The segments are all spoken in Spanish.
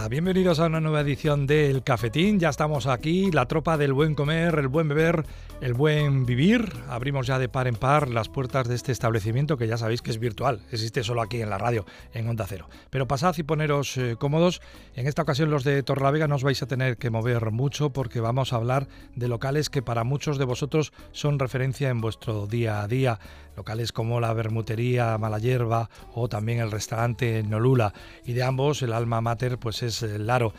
Hola, bienvenidos a una nueva edición del Cafetín. Ya estamos aquí, la tropa del buen comer, el buen beber, el buen vivir. Abrimos ya de par en par las puertas de este establecimiento que ya sabéis que es virtual, existe solo aquí en la radio, en Onda Cero. Pero pasad y poneros cómodos. En esta ocasión los de Torrelavega no os vais a tener que mover mucho porque vamos a hablar de locales que para muchos de vosotros son referencia en vuestro día a día. Locales como la Bermutería Malayerba o también el restaurante Nolula. Y de ambos el alma mater pues es Laro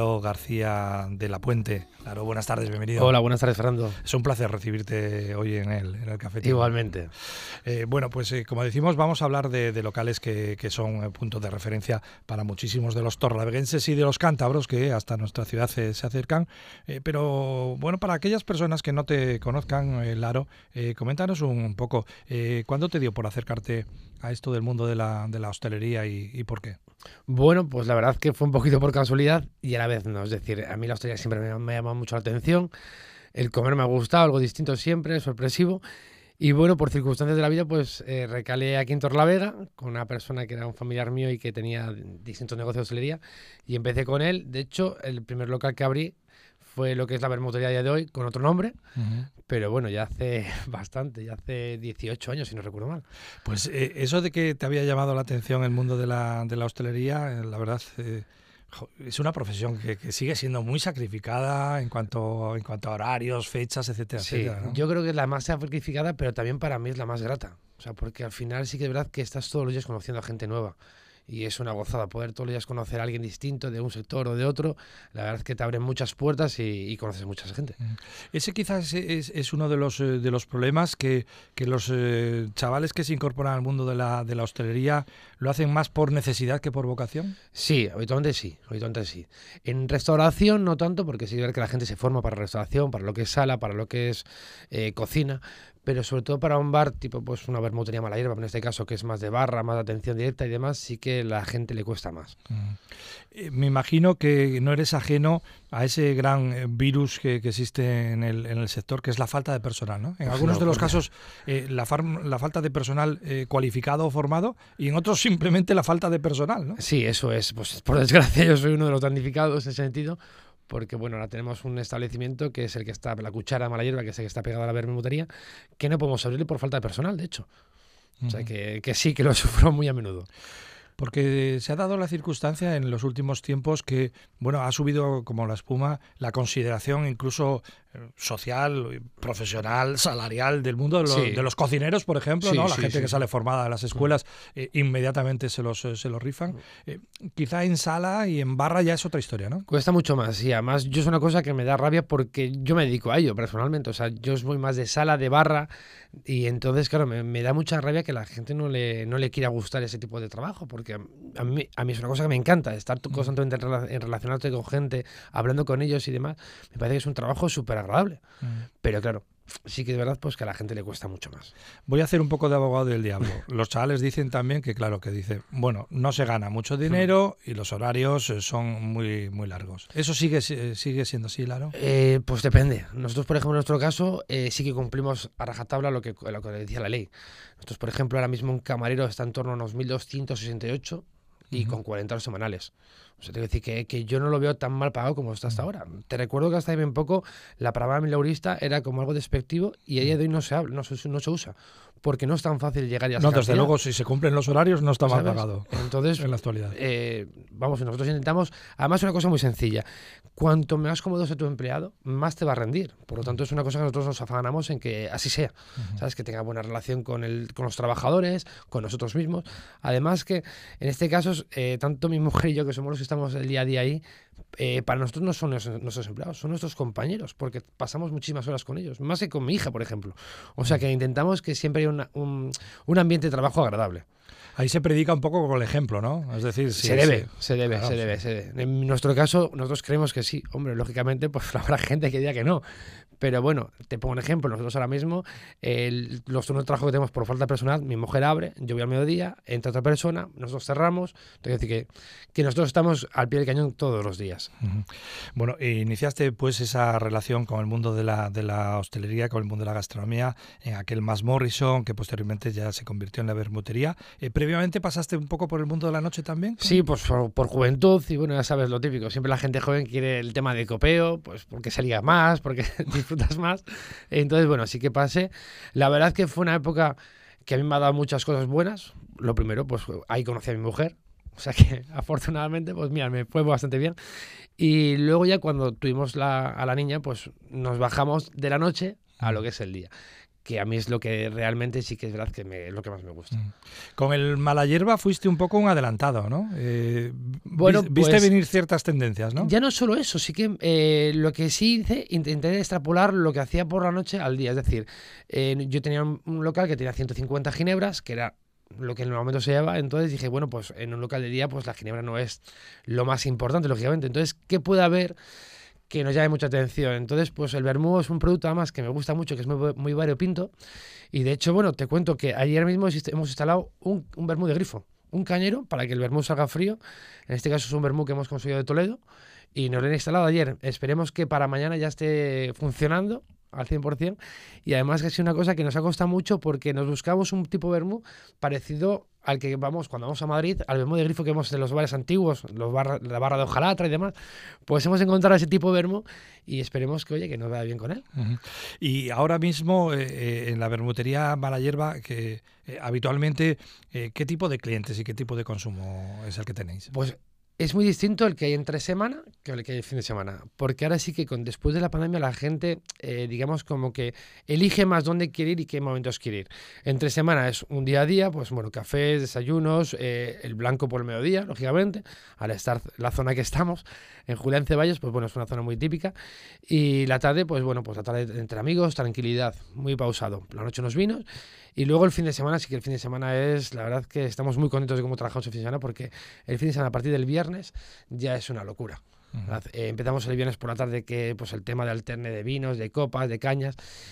García de la Puente. Laro, buenas tardes, bienvenido. Hola, buenas tardes, Fernando. Es un placer recibirte hoy en el Cafetín. Igualmente. Bueno, pues como decimos, vamos a hablar de locales que son puntos de referencia para muchísimos de los torrelaveguenses y de los cántabros que hasta nuestra ciudad se acercan. Pero bueno, para aquellas personas que no te conozcan, Laro, coméntanos un poco, ¿cuándo te dio por acercarte a esto del mundo de la hostelería y por qué? Bueno, pues la verdad que fue un poquito por casualidad y a la vez no. Es decir, a mí la hostelería siempre me ha llamado mucho la atención. El comer me ha gustado, algo distinto siempre, sorpresivo. Y bueno, por circunstancias de la vida, pues recalé aquí en Torrelavega con una persona que era un familiar mío y que tenía distintos negocios de hostelería. Y empecé con él. De hecho, el primer local que abrí fue lo que es la Bermutería a día de hoy, con otro nombre. Pero bueno, ya hace bastante, ya hace 18 años, si no recuerdo mal. Pues eso de que te había llamado la atención el mundo de la hostelería, la verdad, es una profesión que sigue siendo muy sacrificada en cuanto a horarios, fechas, etcétera, Sí, etcétera, ¿no? yo creo que es la más sacrificada, pero también para mí es la más grata. O sea, porque al final sí que es verdad que estás todos los días conociendo a gente nueva. Y es una gozada poder todos los días conocer a alguien distinto de un sector o de otro. La verdad es que te abren muchas puertas y conoces mucha gente. Ese quizás es uno de los problemas que los chavales que se incorporan al mundo de la hostelería lo hacen más por necesidad que por vocación. Sí, habitualmente sí. En restauración no tanto, porque sí que ver que la gente se forma para restauración, para lo que es sala, para lo que es cocina, pero sobre todo para un bar tipo pues una Bermutería Malayerba, en este caso que es más de barra, más de atención directa y demás, sí que la gente le cuesta más. Me imagino que no eres ajeno a ese gran virus que existe en el sector, que es la falta de personal, ¿no? En algunos de los casos la falta de personal cualificado o formado, y en otros simplemente la falta de personal, ¿no? Sí, eso es. Pues por desgracia yo soy uno de los damnificados en ese sentido, porque bueno, ahora tenemos un establecimiento que es el que está, la Cuchara Malayerba, que es el que está pegado a la Bermutería, que no podemos abrirle por falta de personal, de hecho. O sea, que sí, que lo sufro muy a menudo. Porque se ha dado la circunstancia en los últimos tiempos que, bueno, ha subido como la espuma la consideración incluso social, profesional, salarial del mundo de los cocineros, por ejemplo, ¿no? La gente que sale formada de las escuelas inmediatamente se los rifan. Quizá en sala y en barra ya es otra historia, ¿no? Cuesta mucho más, y además yo es una cosa que me da rabia porque yo me dedico a ello personalmente. O sea, yo voy más de sala, de barra, y entonces, claro, me da mucha rabia que la gente no le quiera gustar ese tipo de trabajo, porque a mí es una cosa que me encanta, estar constantemente en relacionarte con gente, hablando con ellos y demás. Me parece que es un trabajo súper agradable. Pero claro, sí que es verdad pues que a la gente le cuesta mucho más. Voy a hacer un poco de abogado del diablo. Los chavales dicen también que, claro, que dicen, bueno, no se gana mucho dinero y los horarios son muy, muy largos. ¿Eso sigue siendo así, Laro? Pues depende. Nosotros, por ejemplo, en nuestro caso, sí que cumplimos a rajatabla lo que decía la ley. Nosotros, por ejemplo, ahora mismo un camarero está en torno a unos 1.268 y con 40 horas semanales. O sea, te voy a decir que yo no lo veo tan mal pagado como está hasta ahora. Te recuerdo que hasta bien poco la palabra mileurista era como algo despectivo y a día de hoy no se habla, no se usa, porque no es tan fácil llegar y a esa No, desde luego, si se cumplen los horarios no está mal pagado. Entonces, en la actualidad. Vamos, nosotros intentamos, además una cosa muy sencilla, cuanto más cómodo sea tu empleado, más te va a rendir. Por lo tanto, es una cosa que nosotros nos afanamos en que así sea. ¿Sabes? Que tenga buena relación con los trabajadores, con nosotros mismos. Además que, en este caso, tanto mi mujer y yo, que somos los que estamos el día a día ahí, para nosotros no son nuestros empleados, son nuestros compañeros, porque pasamos muchísimas horas con ellos, más que con mi hija, por ejemplo. O sea que intentamos que siempre haya un ambiente de trabajo agradable. Ahí se predica un poco con el ejemplo, ¿no? Es decir, se debe. En nuestro caso, nosotros creemos que sí. Hombre, lógicamente, pues habrá gente que diga que no. Pero bueno, te pongo un ejemplo. Nosotros ahora mismo, los turnos de trabajo que tenemos por falta de personal, mi mujer abre, yo voy al mediodía, entra otra persona, nosotros cerramos. Es decir, que nosotros estamos al pie del cañón todos los días. Bueno, iniciaste pues esa relación con el mundo de la hostelería, con el mundo de la gastronomía, en aquel Mas Morrison, que posteriormente ya se convirtió en la Bermutería. ¿Previamente pasaste un poco por el mundo de la noche también? Sí, pues por juventud y bueno, ya sabes lo típico. Siempre la gente joven quiere el tema de copeo, pues porque se liga más, porque disfrutas más. Entonces, bueno, sí que pasé. La verdad que fue una época que a mí me ha dado muchas cosas buenas. Lo primero, pues ahí conocí a mi mujer. O sea que afortunadamente, pues mira, me fue bastante bien. Y luego ya cuando tuvimos a la niña, pues nos bajamos de la noche a lo que es el día. Que a mí es lo que realmente sí que es verdad que es lo que más me gusta. Con el Malayerba fuiste un poco un adelantado, ¿no? Bueno, viste pues, venir ciertas tendencias, ¿no? Ya no solo eso, sí que lo que sí hice, intenté extrapolar lo que hacía por la noche al día. Es decir, yo tenía un local que tenía 150 ginebras, que era lo que en el momento se lleva, entonces dije, bueno, pues en un local de día pues la ginebra no es lo más importante, lógicamente. Entonces, ¿qué puede haber que nos llame mucha atención? Entonces, pues el vermú es un producto además que me gusta mucho, que es muy variopinto. Y de hecho, bueno, te cuento que ayer mismo hemos instalado un vermú de grifo, un cañero para que el vermú salga frío. En este caso es un vermú que hemos conseguido de Toledo y nos lo han instalado ayer. Esperemos que para mañana ya esté funcionando al 100%, y además que es una cosa que nos ha costado mucho porque nos buscamos un tipo de vermú parecido al que vamos cuando vamos a Madrid, al vermú de grifo que vemos en los bares antiguos, la barra de hojalatra y demás. Pues hemos encontrado ese tipo de vermú y esperemos que, oye, que nos vaya bien con él. Y ahora mismo en la vermutería Malayerba, que habitualmente, ¿qué tipo de clientes y qué tipo de consumo es el que tenéis? Pues es muy distinto el que hay entre semana que el que hay el fin de semana, porque ahora sí que después de la pandemia la gente, digamos, como que elige más dónde quiere ir y qué momentos quiere ir. Entre semana es un día a día, pues bueno, cafés, desayunos, el blanco por el mediodía, lógicamente, al estar la zona que estamos, en Julián Ceballos, pues bueno, es una zona muy típica, y la tarde, pues bueno, pues la tarde entre amigos, tranquilidad, muy pausado, la noche unos vinos, y luego el fin de semana, sí que el fin de semana es, la verdad que estamos muy contentos de cómo trabajamos el fin de semana, porque el fin de semana a partir del viernes ya es una locura. Empezamos el viernes por la tarde, que pues el tema de alterne de vinos, de copas, de cañas,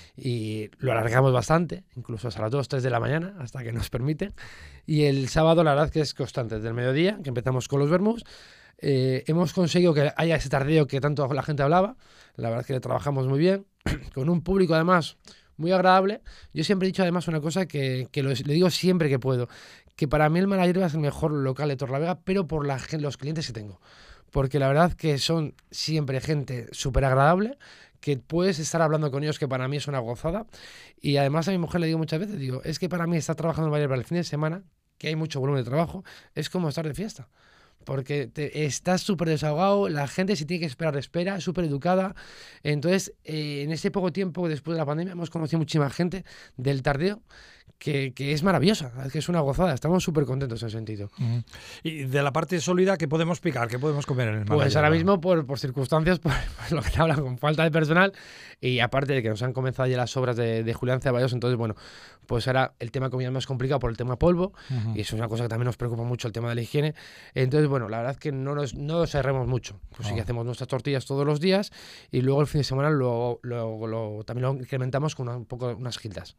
y lo alargamos bastante, incluso hasta las 2, 3 de la mañana, hasta que nos permiten. Y el sábado la verdad que es constante, desde el mediodía, que empezamos con los vermús. Hemos conseguido que haya ese tardeo que tanto la gente hablaba, la verdad es que le trabajamos muy bien, con un público además muy agradable. Yo siempre he dicho además una cosa que le digo siempre que puedo, que para mí el Malayerba es el mejor local de Torrelavega, pero por los clientes que tengo. Porque la verdad que son siempre gente súper agradable, que puedes estar hablando con ellos, que para mí es una gozada. Y además a mi mujer le digo muchas veces, digo, es que para mí estar trabajando en el Malayerba el fin de semana, que hay mucho volumen de trabajo, es como estar de fiesta. Porque estás súper desahogado, la gente si tiene que esperar, espera, súper educada. Entonces, en ese poco tiempo después de la pandemia hemos conocido muchísima gente del tardeo que es maravillosa, que es una gozada. Estamos súper contentos en ese sentido. Y de la parte sólida, ¿qué podemos picar? ¿Qué podemos comer en el Malayerba? Pues ahora mismo, por circunstancias, por lo que te hablan, con falta de personal, y aparte de que nos han comenzado ya las obras de Julián Ceballos, entonces, bueno, pues ahora el tema de comida es más complicado por el tema polvo, y eso es una cosa que también nos preocupa mucho, el tema de la higiene. Entonces, bueno, la verdad es que no nos cerremos mucho. Pues sí que hacemos nuestras tortillas todos los días, y luego el fin de semana también lo incrementamos con unas gildas.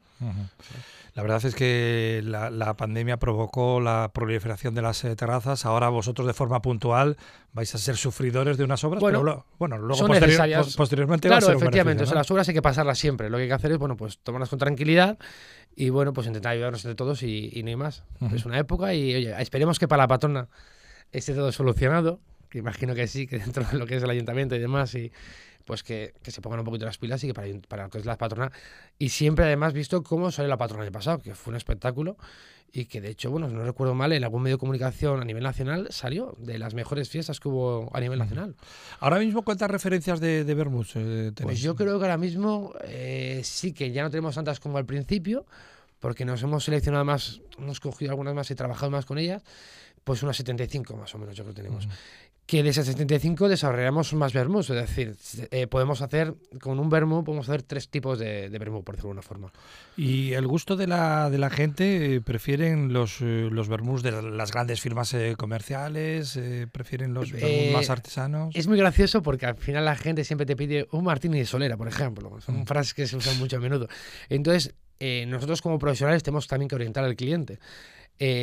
La verdad es que la pandemia provocó la proliferación de las terrazas. Ahora vosotros de forma puntual vais a ser sufridores de unas obras, bueno, pero luego son necesarias. Posteriormente claro, va a ser efectivamente, un beneficio, ¿no? O sea, las obras hay que pasarlas siempre. Lo que hay que hacer es, bueno, pues tomarlas con tranquilidad y, bueno, pues intentar ayudarnos entre todos y no hay más. Es una época y, oye, esperemos que para la patrona esté todo solucionado, que imagino que sí, que dentro de lo que es el ayuntamiento y demás, y pues que se pongan un poquito las pilas y que para lo que es la patrona. Y siempre además visto cómo salió la patrona el año pasado, que fue un espectáculo y que de hecho, bueno, si no recuerdo mal, en algún medio de comunicación a nivel nacional salió de las mejores fiestas que hubo a nivel nacional. Ahora mismo, ¿cuántas referencias de vermouth tenéis? Pues yo creo que ahora mismo sí que ya no tenemos tantas como al principio, porque nos hemos seleccionado más, hemos cogido algunas más y trabajado más con ellas, pues unas 75 más o menos yo creo que tenemos. Que de esas 75 desarrollamos más vermouths, es decir, podemos hacer, con un vermouth podemos hacer 3 tipos de vermouth, por decirlo de alguna forma. ¿Y el gusto de la gente? ¿Prefieren los vermouths de las grandes firmas comerciales? ¿Prefieren los vermouths más artesanos? Es muy gracioso porque al final la gente siempre te pide un martini de solera, por ejemplo. Son frases que se usan mucho a menudo. Entonces, nosotros como profesionales tenemos también que orientar al cliente.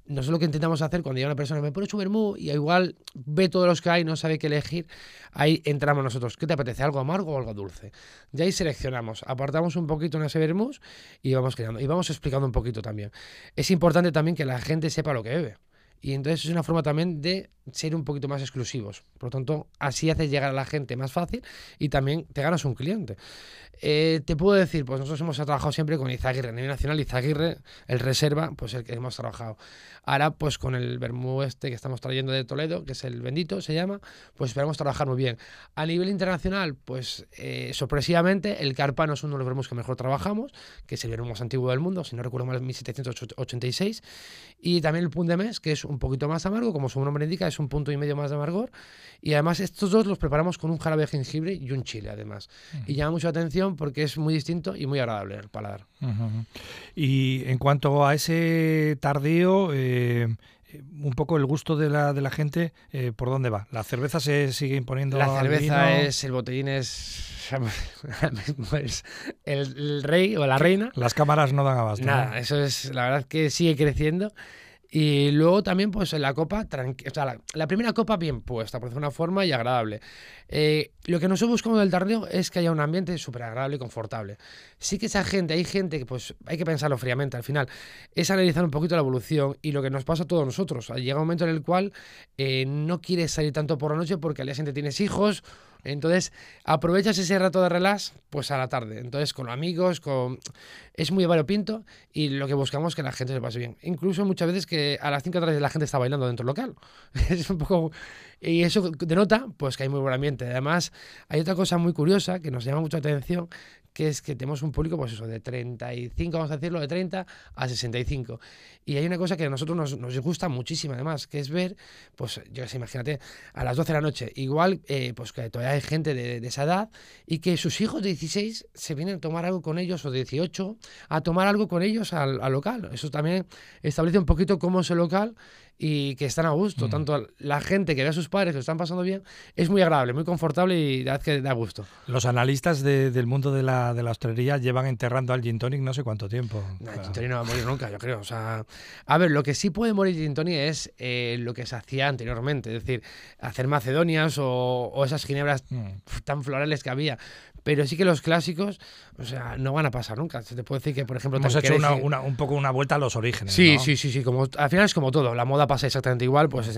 nosotros lo que intentamos hacer cuando llega una persona me pones un vermú y igual ve todos los que hay, no sabe qué elegir, ahí entramos nosotros. ¿Qué te apetece? ¿Algo amargo o algo dulce? Y ahí seleccionamos, apartamos un poquito en ese vermús y vamos creando. Y vamos explicando un poquito también. Es importante también que la gente sepa lo que bebe. Y entonces es una forma también de ser un poquito más exclusivos. Por lo tanto, así haces llegar a la gente más fácil y también te ganas un cliente. Te puedo decir, pues nosotros hemos trabajado siempre con Izaguirre, a nivel nacional. Izaguirre, el reserva, pues el que hemos trabajado. Ahora, pues con el vermú este que estamos trayendo de Toledo, que es el Bendito, se llama, pues esperamos trabajar muy bien. A nivel internacional, pues sorpresivamente, el Carpano es uno de los vermús que mejor trabajamos, que es el vermú más antiguo del mundo, si no recuerdo mal, 1786. Y también el Punt de Mes, que es un poquito más amargo, como su nombre indica, es un punto y medio más de amargor. Y además estos dos los preparamos con un jarabe de jengibre y un chile, además. Y llama mucho la atención porque es muy distinto y muy agradable al paladar. Y en cuanto a ese tardío, un poco el gusto de la gente, ¿por dónde va? ¿La cerveza se sigue imponiendo? La cerveza al vino? el botellín es el rey o la reina. Las cámaras no dan abasto. Nada, ¿no? eso es, la verdad que sigue creciendo. Y luego también, pues en la copa, o sea, la primera copa bien puesta, por decirlo de una forma, y agradable. Lo que nosotros buscamos del tardío es que haya un ambiente súper agradable y confortable. Sí que hay gente que pues hay que pensarlo fríamente. Al final, es analizar un poquito la evolución y lo que nos pasa a todos nosotros. Llega un momento en el cual no quieres salir tanto por la noche porque al día siguiente tienes hijos. Entonces, aprovechas ese rato de relax, pues a la tarde. Entonces, con amigos, es muy variopinto y lo que buscamos es que la gente se pase bien. Incluso muchas veces que a las 5 de la tarde la gente está bailando dentro del local. Es un poco... Y eso denota, pues, que hay muy buen ambiente. Además, hay otra cosa muy curiosa que nos llama mucha atención, que es que tenemos un público, pues eso, de 35, vamos a decirlo, de 30 a 65. Y hay una cosa que a nosotros nos gusta muchísimo, además, que es ver, pues, yo qué sé, imagínate, a las 12 de la noche, igual, pues que todavía hay gente de esa edad y que sus hijos de 16 se vienen a tomar algo con ellos, o de 18, a tomar algo con ellos al local. Eso también establece un poquito cómo es el local y que están a gusto. Tanto la gente que ve a sus padres que lo están pasando bien, es muy agradable, muy confortable y la verdad que da gusto. Los analistas del mundo de la hostelería llevan enterrando al gin tonic no sé cuánto tiempo. No, el gin tonic no va a morir nunca, yo creo. O sea, a ver, lo que sí puede morir el gin tonic es lo que se hacía anteriormente, es decir, hacer macedonias o esas ginebras tan florales que había. Pero sí que los clásicos, o sea, no van a pasar nunca. Se te puede decir que, por ejemplo... Hemos hecho un poco una vuelta a los orígenes, Sí, ¿no? sí. Como, al final es como todo. La moda pasa exactamente igual. Pues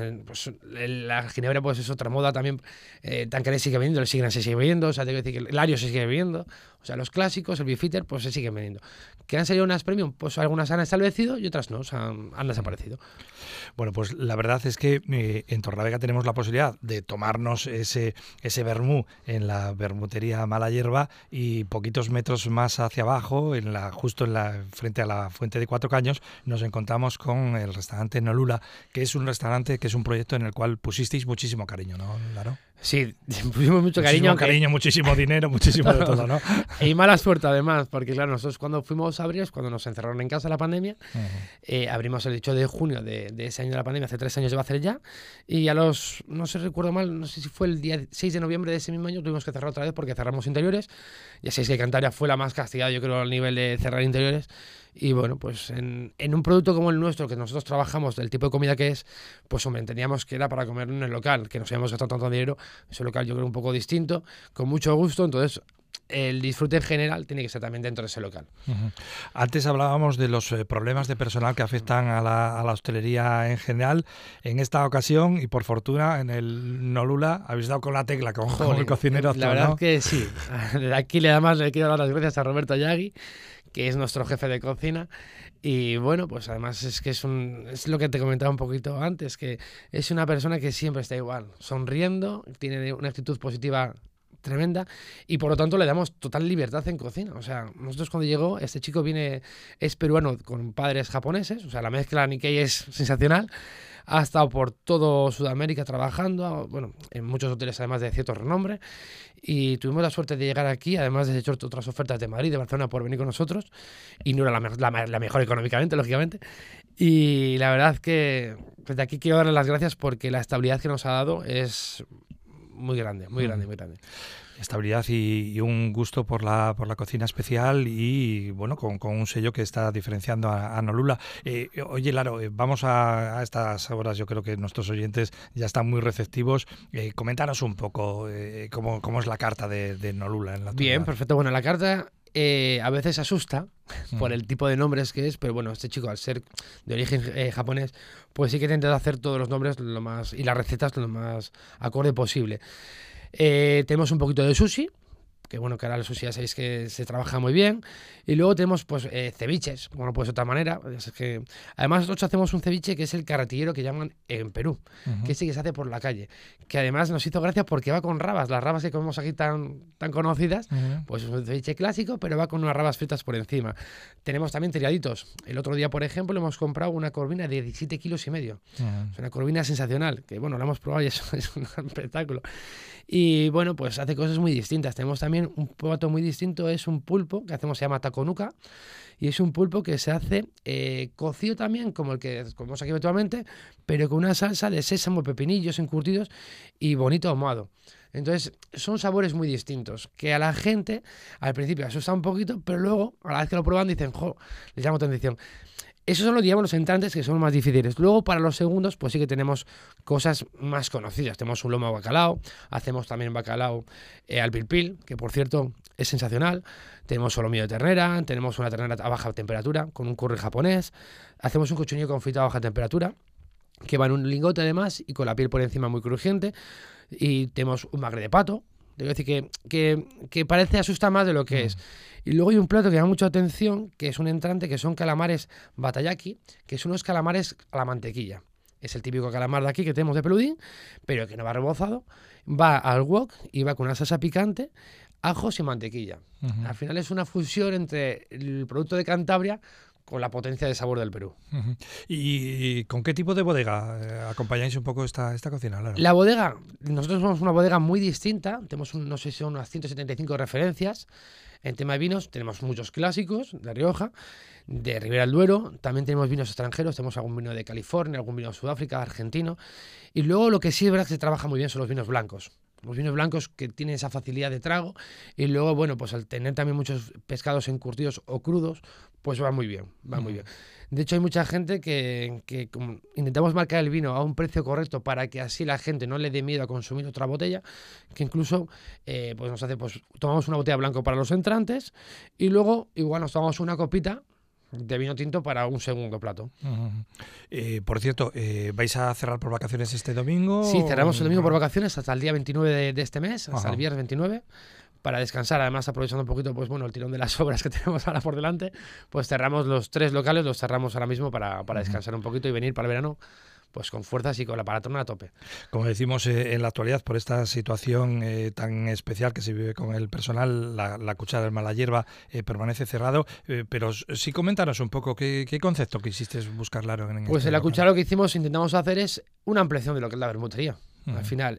la ginebra pues es otra moda también. Tanqueray sigue vendiendo, el Signa se sigue vendiendo. O sea, te quiero decir que el Lario se sigue vendiendo. O sea, los clásicos, el Beefeater, pues se siguen vendiendo. ¿Que han salido unas premium? Pues algunas han establecido y otras no, o sea, han desaparecido. Bueno, pues la verdad es que en Torlavega tenemos la posibilidad de tomarnos ese vermú en la vermutería Mala Hierba y poquitos metros más hacia abajo, justo frente a la Fuente de Cuatro Caños, nos encontramos con el restaurante Nolula, que es un restaurante, que es un proyecto en el cual pusisteis muchísimo cariño, ¿no, Laro? Sí, pusimos mucho cariño. Muchísimo dinero, muchísimo de todo, ¿no? Y mala suerte además, porque claro, nosotros cuando fuimos a abrir, cuando nos encerraron en casa la pandemia, abrimos el 8 de junio de ese año de la pandemia, hace 3 años lleva a hacer ya, y a los, no sé, recuerdo mal, no sé si fue el día 6 de noviembre de ese mismo año, tuvimos que cerrar otra vez porque cerramos interiores. Ya sabéis que Cantabria fue la más castigada, yo creo, al nivel de cerrar interiores. Y bueno, pues en un producto como el nuestro, que nosotros trabajamos, del tipo de comida que es, pues hombre, entendíamos que era para comer en el local, que nos habíamos gastado tanto dinero, ese local yo creo un poco distinto, con mucho gusto, entonces el disfrute en general tiene que ser también dentro de ese local. Antes hablábamos de los problemas de personal que afectan a la hostelería en general. En esta ocasión, y por fortuna, en el Nolula habéis dado con la tecla, con el cocinero actual, la verdad, ¿no? que sí. De aquí le quiero dar las gracias a Roberto Yagui, que es nuestro jefe de cocina. Y bueno, pues además es que es lo que te comentaba un poquito antes, que es una persona que siempre está igual, sonriendo, tiene una actitud positiva tremenda y por lo tanto le damos total libertad en cocina. O sea, nosotros cuando llegó, este chico es peruano con padres japoneses, o sea, la mezcla Nikkei es sensacional. Ha estado por todo Sudamérica trabajando, bueno, en muchos hoteles además de cierto renombre, y tuvimos la suerte de llegar aquí, además de hecho otras ofertas de Madrid, de Barcelona, por venir con nosotros, y no era la mejor económicamente, lógicamente, y la verdad que desde aquí quiero darle las gracias porque la estabilidad que nos ha dado es muy grande, muy grande, muy grande. Estabilidad y un gusto por la cocina especial y, bueno, con un sello que está diferenciando a Nolula. Oye, Laro, vamos a estas horas, yo creo que nuestros oyentes ya están muy receptivos. Coméntanos un poco cómo es la carta de Nolula en la actualidad. Bien, perfecto. Bueno, la carta a veces asusta por el tipo de nombres que es, pero bueno, este chico, al ser de origen japonés, pues sí que he intentado hacer todos los nombres y las recetas lo más acorde posible. Tenemos un poquito de sushi, que bueno, que ahora el sushi ya sabéis que se trabaja muy bien. Y luego tenemos pues ceviches, bueno, pues de otra manera. Es que, además nosotros hacemos un ceviche que es el carretillero que llaman en Perú, que sí que se hace por la calle. Que además nos hizo gracia porque va con rabas, las rabas que comemos aquí tan conocidas, pues es un ceviche clásico, pero va con unas rabas fritas por encima. Tenemos también tiraditos. El otro día, por ejemplo, hemos comprado una corvina de 17,5 kilos. Es una corvina sensacional, que bueno, la hemos probado y eso es un espectáculo. Y bueno, pues hace cosas muy distintas. Tenemos también un plato muy distinto, es un pulpo que hacemos, se llama takonuka, y es un pulpo que se hace cocido también, como el que comemos aquí habitualmente, pero con una salsa de sésamo, pepinillos encurtidos y bonito ahumado. Entonces, son sabores muy distintos, que a la gente al principio asusta un poquito, pero luego, a la vez que lo prueban, dicen, jo, les llama atención. Esos son los entrantes que son más difíciles. Luego, para los segundos, pues sí que tenemos cosas más conocidas. Tenemos un lomo bacalao, hacemos también bacalao al pil pil, que por cierto es sensacional. Tenemos solomillo de ternera, tenemos una ternera a baja temperatura con un curry japonés. Hacemos un cochinillo confitado a baja temperatura, que va en un lingote además y con la piel por encima muy crujiente. Y tenemos un magre de pato. Debo decir que parece asusta más de lo que es. Y luego hay un plato que llama mucha atención, que es un entrante, que son calamares batayaki, que son unos calamares a la mantequilla. Es el típico calamar de aquí que tenemos de peludín, pero que no va rebozado. Va al wok y va con una salsa picante, ajos y mantequilla. Al final es una fusión entre el producto de Cantabria con la potencia de sabor del Perú. ¿Y con qué tipo de bodega acompañáis un poco esta cocina? Claro. La bodega, nosotros somos una bodega muy distinta, tenemos no sé si son unas 175 referencias. En tema de vinos tenemos muchos clásicos de Rioja, de Ribera del Duero, también tenemos vinos extranjeros, tenemos algún vino de California, algún vino de Sudáfrica, argentino, y luego lo que sí es verdad que se trabaja muy bien son los vinos blancos. Los vinos blancos que tienen esa facilidad de trago y luego, bueno, pues al tener también muchos pescados encurtidos o crudos, pues va muy bien, va muy bien. De hecho, hay mucha gente que intentamos marcar el vino a un precio correcto para que así la gente no le dé miedo a consumir otra botella, que incluso pues nos hace, pues tomamos una botella blanco para los entrantes y luego igual nos tomamos una copita de vino tinto para un segundo plato. Por cierto, ¿vais a cerrar por vacaciones este domingo? Sí, cerramos el domingo por vacaciones hasta el día 29 de este mes, hasta el viernes 29, para descansar. Además, aprovechando un poquito, pues bueno, el tirón de las obras que tenemos ahora por delante, pues cerramos los 3 locales, los cerramos ahora mismo para descansar un poquito y venir para el verano pues con fuerzas y con la paratona a tope. Como decimos, en la actualidad, por esta situación tan especial que se vive con el personal, la cuchara del mala hierba permanece cerrado, pero sí coméntanos un poco qué concepto quisiste buscar, Laro. Pues en la cuchara lo que intentamos hacer es una ampliación de lo que es la bermutería. Al final,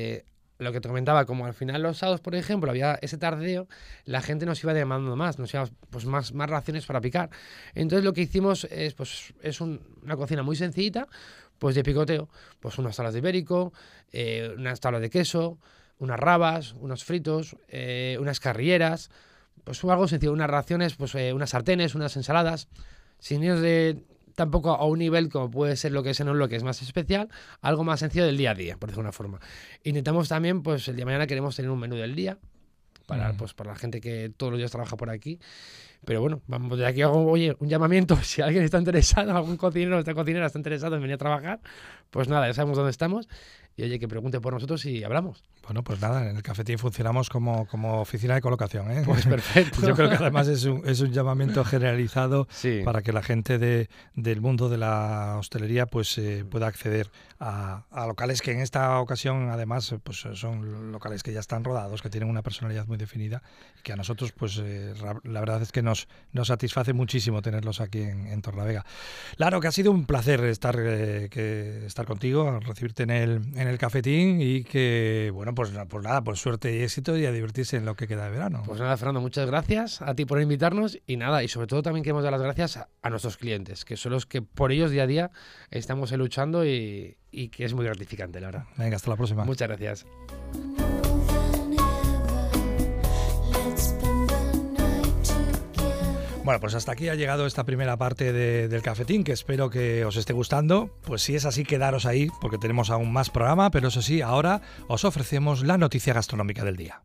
lo que te comentaba, como al final los sábados, por ejemplo, había ese tardeo, la gente nos iba demandando más, nos iba pues más raciones para picar. Entonces lo que hicimos es una cocina muy sencillita, pues de picoteo, pues unas tablas de ibérico, unas tablas de queso, unas rabas, unos fritos, unas carrilleras, pues algo sencillo, unas raciones, pues unas sartenes, unas ensaladas, sin ir tampoco a un nivel como puede ser lo que es en lo que es más especial, algo más sencillo del día a día, por decirlo de una forma. Intentamos también, pues el día de mañana queremos tener un menú del día, para la gente que todos los días trabaja por aquí. Pero bueno, vamos, de aquí hago, oye, un llamamiento, si alguien está interesado, algún cocinero o esta cocinera está interesado en venir a trabajar, pues nada, ya sabemos dónde estamos y oye, que pregunte por nosotros y hablamos. Bueno, pues nada, en el Cafetín funcionamos como oficina de colocación, ¿eh? Pues perfecto. Yo creo que además es un llamamiento generalizado sí, para que la gente del mundo de la hostelería pues pueda acceder a locales que en esta ocasión además pues son locales que ya están rodados, que tienen una personalidad muy definida y que a nosotros pues la verdad es que nos satisface muchísimo tenerlos aquí en Torrelavega. Claro que ha sido un placer estar contigo, recibirte en el Cafetín y que, bueno, pues nada, por suerte y éxito y a divertirse en lo que queda de verano. Pues nada, Fernando, muchas gracias a ti por invitarnos y nada, y sobre todo también queremos dar las gracias a nuestros clientes, que son los que por ellos día a día estamos luchando y que es muy gratificante, la verdad. Venga, hasta la próxima. Muchas gracias. Bueno, pues hasta aquí ha llegado esta primera parte del cafetín, que espero que os esté gustando. Pues si es así, quedaros ahí, porque tenemos aún más programa, pero eso sí, ahora os ofrecemos la noticia gastronómica del día.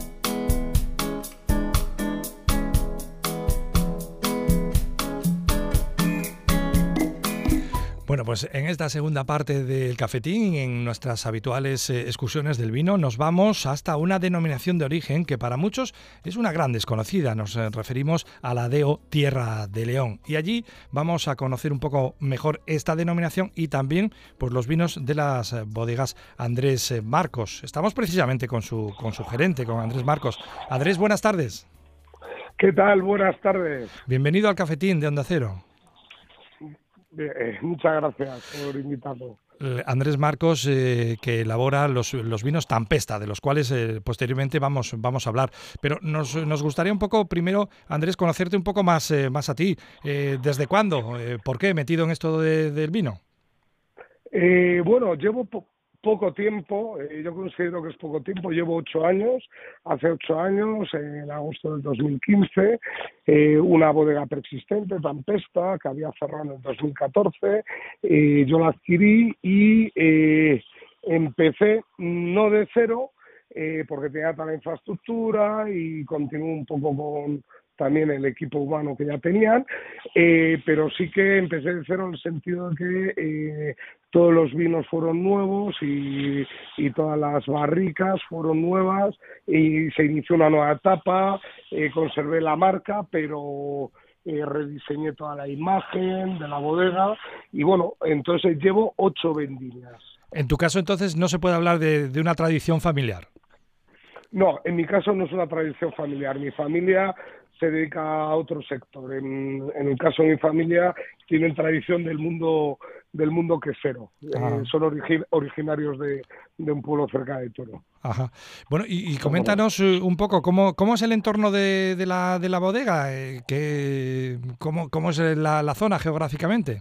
Bueno, pues en esta segunda parte del cafetín, en nuestras habituales excursiones del vino, nos vamos hasta una denominación de origen que para muchos es una gran desconocida. Nos referimos a la DO Tierra de León. Y allí vamos a conocer un poco mejor esta denominación y también pues, los vinos de las bodegas Andrés Marcos. Estamos precisamente con su gerente, con Andrés Marcos. Andrés, buenas tardes. ¿Qué tal? Buenas tardes. Bienvenido al cafetín de Onda Cero. Muchas gracias por invitarme. Andrés Marcos, que elabora los vinos Tampesta, de los cuales posteriormente vamos a hablar. Pero nos gustaría un poco, primero, Andrés, conocerte un poco más a ti. ¿Desde cuándo? ¿Por qué metido en esto del vino? Bueno, llevo poco tiempo, yo considero que es poco tiempo, llevo 8 años, hace 8 años, en agosto del 2015, una bodega preexistente, Tampesta, que había cerrado en el 2014, yo la adquirí y empecé no de cero, porque tenía toda la infraestructura y continué un poco con también el equipo humano que ya tenían, pero sí que empecé de cero en el sentido de que todos los vinos fueron nuevos y todas las barricas fueron nuevas y se inició una nueva etapa, conservé la marca, pero rediseñé toda la imagen de la bodega y bueno, entonces llevo 8 vendimias. En tu caso, entonces, no se puede hablar de una tradición familiar. No, en mi caso no es una tradición familiar. Mi familia se dedica a otro sector. En el caso de mi familia tienen tradición del mundo quesero. Son originarios de un pueblo cerca de Toro. Ajá. Bueno, y coméntanos un poco cómo es el entorno de la bodega, cómo es la zona geográficamente.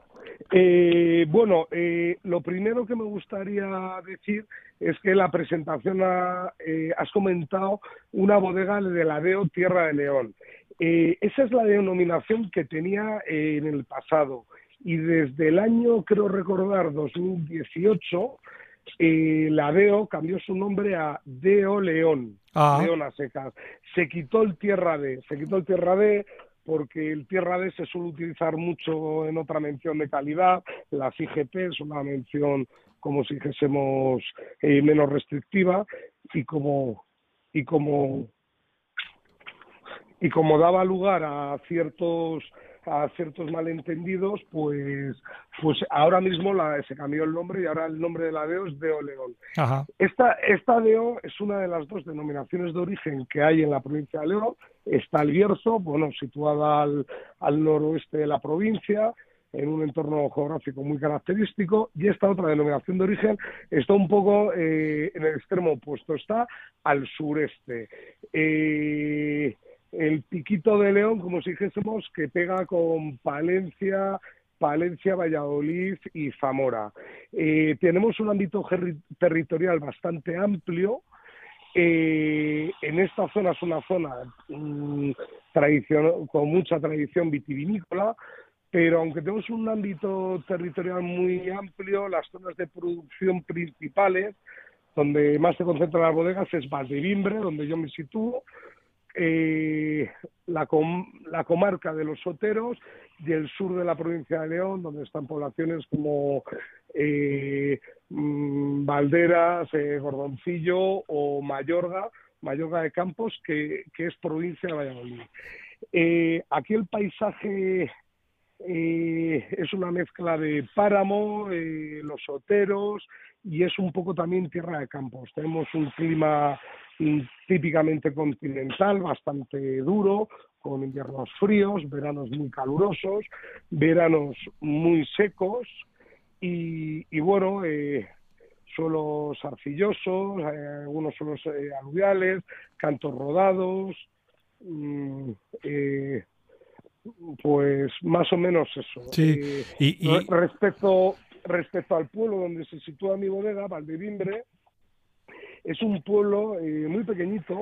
Bueno, lo primero que me gustaría decir es que la presentación has comentado una bodega de la DO Tierra de León. Esa es la denominación que tenía en el pasado y desde el año, creo recordar, 2018, la DO cambió su nombre a DO León, León a secas. Se quitó el Tierra D, porque el Tierra D se suele utilizar mucho en otra mención de calidad. Las IGP es una mención, como si dijésemos, menos restrictiva y como daba lugar a ciertos malentendidos, pues ahora mismo se cambió el nombre y ahora el nombre de la DO es DO León. Ajá. Esta DO es una de las 2 denominaciones de origen que hay en la provincia de León. Está el Bierzo, bueno, situada al noroeste de la provincia, en un entorno geográfico muy característico, y esta otra denominación de origen está un poco en el extremo opuesto, está al sureste. El Piquito de León, como si dijésemos, que pega con Palencia, Valladolid y Zamora. Tenemos un ámbito territorial bastante amplio. En esta zona es una zona con mucha tradición vitivinícola, pero aunque tenemos un ámbito territorial muy amplio, las zonas de producción principales, donde más se concentran las bodegas, es Valdevimbre, donde yo me sitúo, la comarca de los Soteros y el sur de la provincia de León, donde están poblaciones como Valderas, Gordoncillo o Mayorga de Campos, que es provincia de Valladolid. Aquí el paisaje es una mezcla de páramo, los Soteros, y es un poco también tierra de campos. Tenemos un clima típicamente continental, bastante duro, con inviernos fríos, veranos muy calurosos, veranos muy secos y bueno, suelos arcillosos, algunos suelos aluviales, cantos rodados, pues más o menos eso. Sí. Respecto al pueblo donde se sitúa mi bodega, Valdevimbre, es un pueblo muy pequeñito,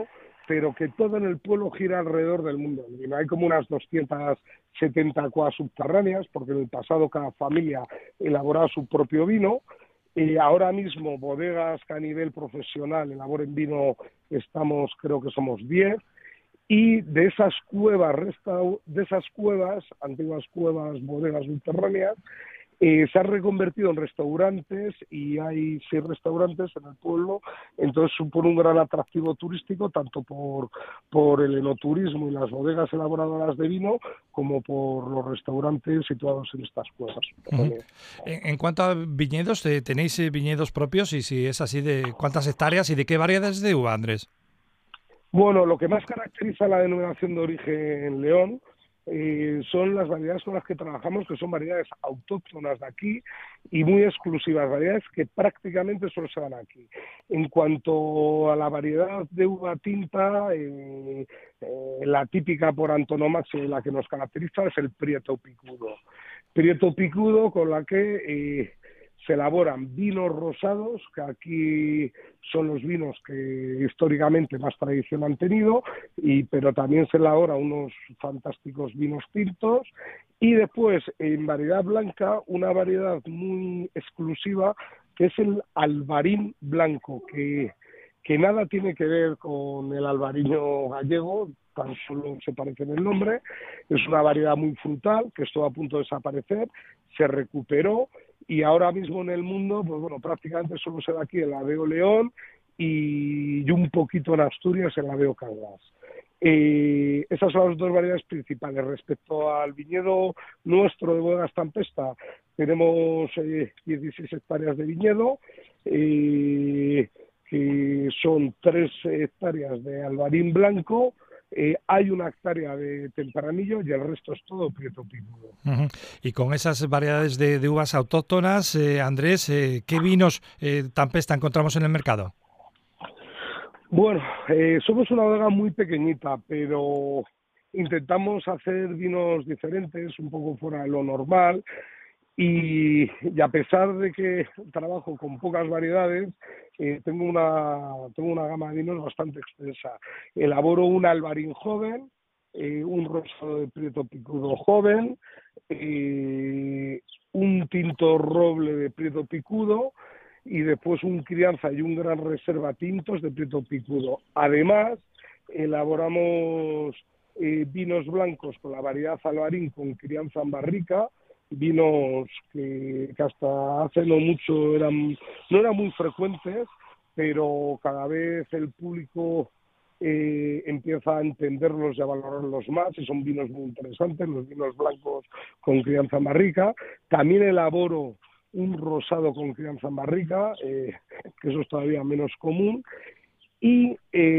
pero que todo en el pueblo gira alrededor del mundo del vino. Hay como unas 270 cuevas subterráneas, porque en el pasado cada familia elaboraba su propio vino. Ahora mismo bodegas que a nivel profesional elaboren vino creo que somos 10, y de esas cuevas, antiguas cuevas, bodegas subterráneas, se han reconvertido en restaurantes, y hay 6 restaurantes en el pueblo. Entonces supone un gran atractivo turístico, tanto por el enoturismo y las bodegas elaboradoras de vino, como por los restaurantes situados en estas cuevas. En cuanto a viñedos, ¿tenéis viñedos propios? Y si es así, ¿de cuántas hectáreas y de qué variedades de uva, Andrés? Bueno, lo que más caracteriza la denominación de origen León son las variedades con las que trabajamos, que son variedades autóctonas de aquí y muy exclusivas, variedades que prácticamente solo se dan aquí. En cuanto a la variedad de uva tinta, la típica por antonomasia, la que nos caracteriza, es el Prieto Picudo. Prieto Picudo, con la que se elaboran vinos rosados, que aquí son los vinos que históricamente más tradición han tenido, pero también se elaboran unos fantásticos vinos tintos, y después en variedad blanca, una variedad muy exclusiva, que es el Alvarín blanco, que nada tiene que ver con el albariño gallego, tan solo se parece en el nombre. Es una variedad muy frutal, que estuvo a punto de desaparecer, se recuperó, y ahora mismo en el mundo, pues bueno, prácticamente solo se da aquí en la Veo León y un poquito en Asturias, en la Veo Caldas. Esas son las 2 variedades principales. Respecto al viñedo nuestro de Bodegas Tampesta, tenemos 16 hectáreas de viñedo, que son 3 hectáreas de albarín blanco, hay 1 hectárea de tempranillo, y el resto es todo Prieto Picudo. Y con esas variedades de uvas autóctonas, Andrés, ¿qué vinos Tampesta encontramos en el mercado? Bueno, somos una bodega muy pequeñita, pero intentamos hacer vinos diferentes, un poco fuera de lo normal, y a pesar de que trabajo con pocas variedades, tengo una gama de vinos bastante extensa. Elaboro un albarín joven, un rosado de Prieto Picudo joven, un tinto roble de Prieto Picudo, y después un crianza y un gran reserva tintos de Prieto Picudo. Además, elaboramos vinos blancos con la variedad albarín con crianza en barrica, vinos que hasta hace no mucho no eran muy frecuentes, pero cada vez el público empieza a entenderlos y a valorarlos más, y son vinos muy interesantes, los vinos blancos con crianza en barrica. También elaboro un rosado con crianza en barrica, que eso es todavía menos común, y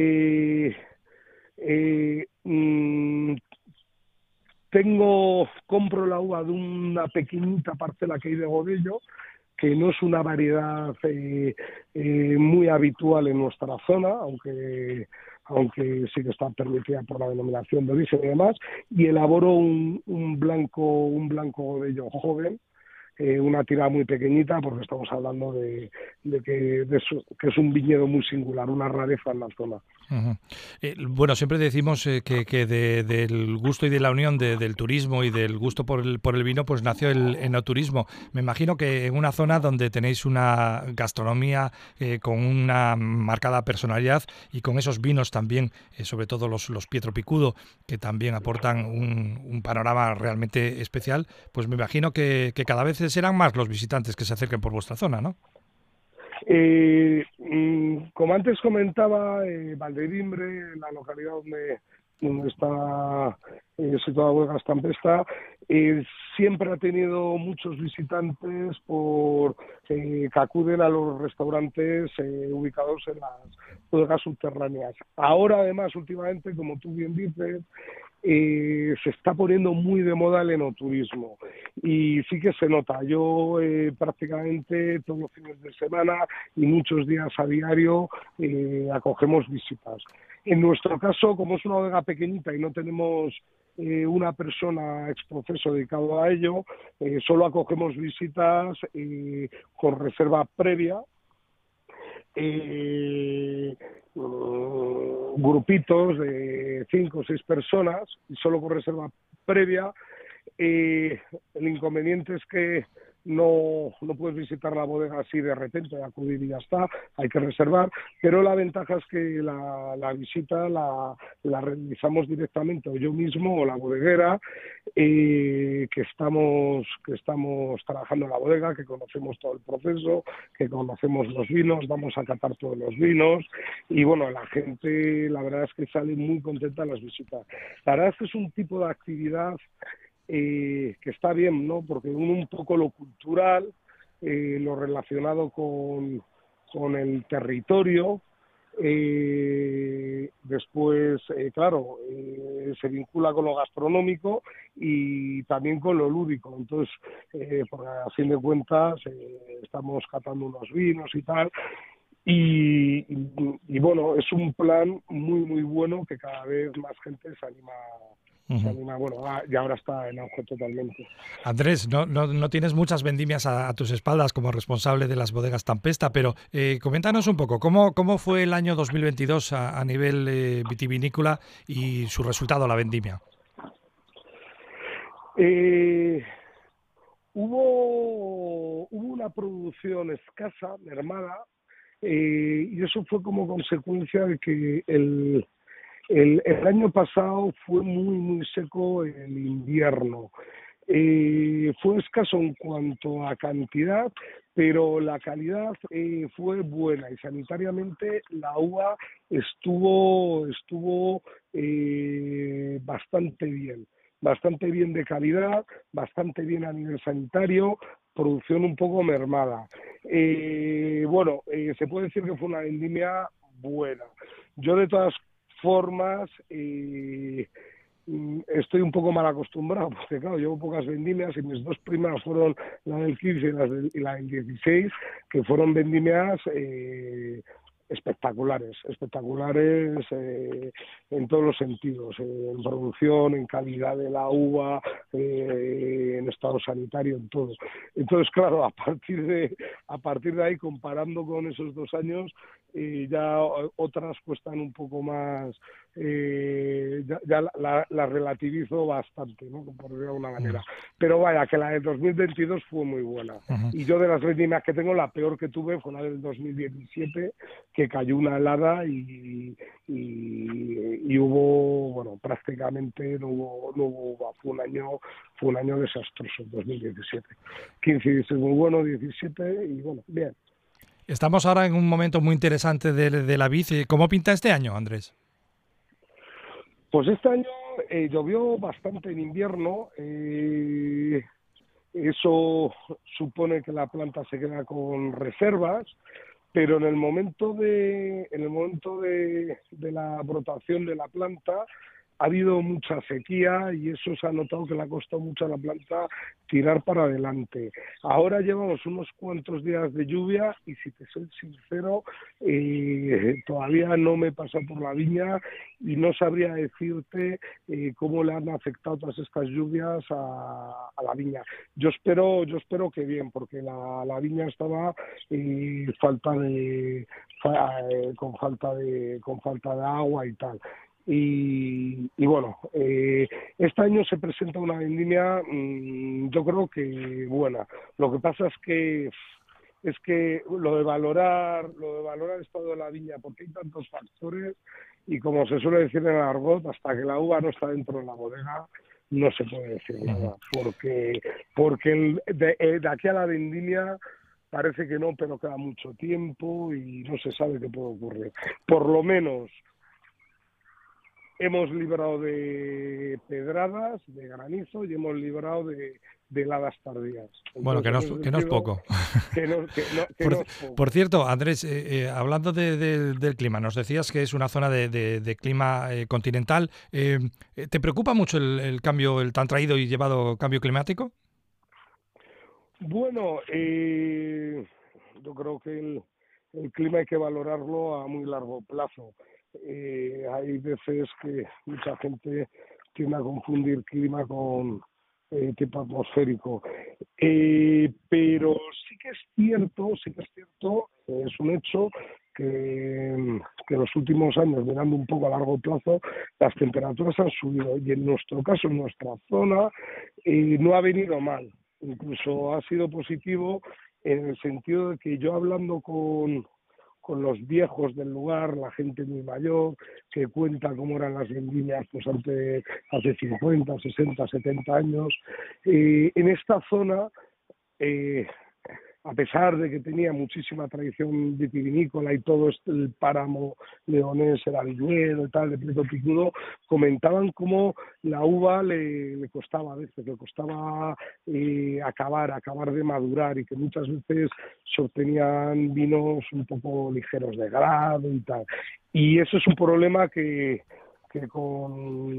compro la uva de una pequeñita parcela que hay de Godello, que no es una variedad muy habitual en nuestra zona, aunque sí que está permitida por la denominación de origen y demás, y elaboro un blanco Godello joven, una tirada muy pequeñita, porque estamos hablando de que es un viñedo muy singular, una rareza en la zona. Bueno, siempre decimos que del gusto y de la unión del turismo y del gusto por el vino, pues nació el enoturismo. Me imagino que en una zona donde tenéis una gastronomía con una marcada personalidad, y con esos vinos también, sobre todo los Prieto Picudo, que también aportan un panorama realmente especial, pues me imagino que cada vez serán más los visitantes que se acerquen por vuestra zona, ¿no? Como antes comentaba, Valderimbre, la localidad donde está situada Bodegas Tampesta, siempre ha tenido muchos visitantes que acuden a los restaurantes ubicados en las bodegas subterráneas. Ahora, además, últimamente, como tú bien dices, se está poniendo muy de moda el enoturismo, y sí que se nota. Yo prácticamente todos los fines de semana y muchos días a diario acogemos visitas. En nuestro caso, como es una bodega pequeñita y no tenemos una persona exprofeso dedicado a ello, solo acogemos visitas con reserva previa, grupitos de 5 o 6 personas y solo con reserva previa. El inconveniente es que no puedes visitar la bodega así de repente, acudir y ya está, hay que reservar, pero la ventaja es que la visita la realizamos directamente o yo mismo o la bodeguera, que estamos trabajando en la bodega, que conocemos todo el proceso, que conocemos los vinos, vamos a catar todos los vinos y bueno, la gente la verdad es que sale muy contenta de las visitas. La verdad es que es un tipo de actividad que está bien, ¿no? Porque une un poco lo cultural, lo relacionado con el territorio, después, claro, se vincula con lo gastronómico y también con lo lúdico. Entonces, porque a fin de cuentas, estamos catando unos vinos y tal. Y bueno, es un plan muy, muy bueno que cada vez más gente se anima. Bueno, y ahora está en auge totalmente. Andrés, no tienes muchas vendimias a tus espaldas como responsable de las bodegas Tampesta, pero coméntanos un poco, ¿cómo fue el año 2022 a nivel vitivinícola y su resultado, la vendimia? Hubo una producción escasa, mermada, y eso fue como consecuencia de que el año pasado fue muy, muy seco el invierno. Fue escaso en cuanto a cantidad, pero la calidad fue buena y sanitariamente la uva estuvo bastante bien de calidad, bastante bien a nivel sanitario, producción un poco mermada. Se puede decir que fue una vendimia buena. Yo de todas formas, estoy un poco mal acostumbrado, porque claro, llevo pocas vendimias y mis 2 primeras fueron la del 15 y la del 16, que fueron vendimias espectaculares en todos los sentidos, en producción, en calidad de la uva, en estado sanitario, en todo. Entonces, claro, a partir de ahí, comparando con esos 2 años, ya otras cuestan un poco más, ya la relativizo bastante, ¿no? Por decirlo de alguna manera. Pero vaya, que la de 2022 fue muy buena. Y yo de las vendimias que tengo, la peor que tuve fue la del 2017, que cayó una helada y hubo, bueno, prácticamente no hubo uva. Fue un año desastroso, 2017. 15 y 16 muy bueno, 17 y bueno, bien. Estamos ahora en un momento muy interesante de la vid. ¿Cómo pinta este año, Andrés? Pues este año llovió bastante en invierno. Eso supone que la planta se queda con reservas, pero en el momento de la brotación de la planta ha habido mucha sequía y eso se ha notado que le ha costado mucho a la planta tirar para adelante. Ahora llevamos unos cuantos días de lluvia y si te soy sincero, todavía no me he pasado por la viña y no sabría decirte cómo le han afectado todas estas lluvias a la viña. Yo espero que bien, porque la viña estaba con falta de agua y tal. Y bueno, este año se presenta una vendimia, yo creo que buena. Lo que pasa es que lo de valorar el estado de la viña, porque hay tantos factores y como se suele decir en el argot, hasta que la uva no está dentro de la bodega no se puede decir nada, porque de aquí a la vendimia parece que no, pero queda mucho tiempo y no se sabe qué puede ocurrir. Por lo menos hemos librado de pedradas, de granizo y hemos librado de heladas tardías. Entonces, bueno, que no es poco. Por cierto, Andrés, hablando del clima, nos decías que es una zona de clima continental. ¿Te preocupa mucho el cambio, el tan traído y llevado cambio climático? Bueno, yo creo que el clima hay que valorarlo a muy largo plazo. Hay veces que mucha gente tiende a confundir clima con tipo atmosférico, pero sí que es cierto, es un hecho que en los últimos años, mirando un poco a largo plazo, las temperaturas han subido y en nuestro caso, en nuestra zona, no ha venido mal. Incluso ha sido positivo en el sentido de que yo hablando con los viejos del lugar, la gente muy mayor, que cuenta cómo eran las vendimias pues hace 50, 60, 70 años, en esta zona, a pesar de que tenía muchísima tradición vitivinícola y todo el páramo leonés era viñedo y tal, de Prieto Picudo, comentaban cómo la uva le costaba a veces, le costaba acabar de madurar y que muchas veces se obtenían vinos un poco ligeros de grado y tal. Y eso es un problema que con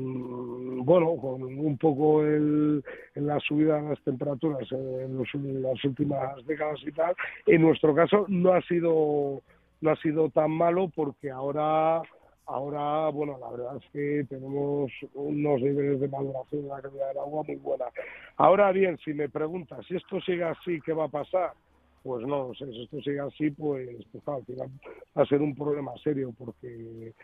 un poco en la subida de las temperaturas en las últimas décadas y tal, en nuestro caso no ha sido tan malo porque ahora bueno, la verdad es que tenemos unos niveles de maduración de la calidad del agua muy buena. Ahora bien, si me preguntas si esto sigue así, ¿qué va a pasar? Pues no sé, si esto sigue así, pues claro, al final va a ser un problema serio porque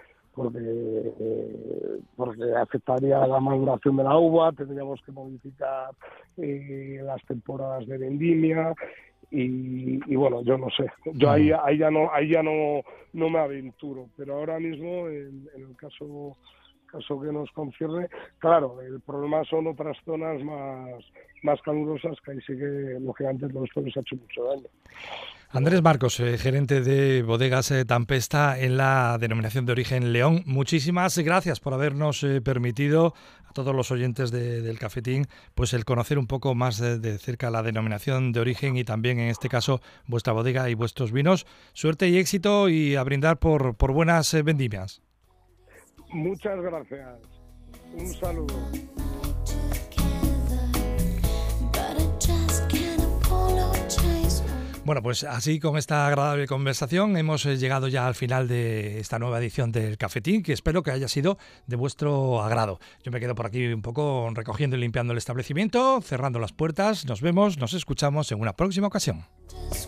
afectaría la maduración de la uva, tendríamos que modificar las temporadas de vendimia y bueno, yo no sé, yo ahí ya no me aventuro, pero ahora mismo en el caso que nos concierne, claro, el problema son otras zonas más calurosas que ahí sí que lógicamente todo esto les ha hecho mucho daño. Andrés Marcos, gerente de Bodegas Tampesta en la denominación de origen León. Muchísimas gracias por habernos permitido a todos los oyentes del Cafetín pues el conocer un poco más de cerca la denominación de origen y también en este caso vuestra bodega y vuestros vinos. Suerte y éxito y a brindar por buenas vendimias. Muchas gracias. Un saludo. Bueno, pues así con esta agradable conversación hemos llegado ya al final de esta nueva edición del Cafetín, que espero que haya sido de vuestro agrado. Yo me quedo por aquí un poco recogiendo y limpiando el establecimiento, cerrando las puertas. Nos vemos, nos escuchamos en una próxima ocasión.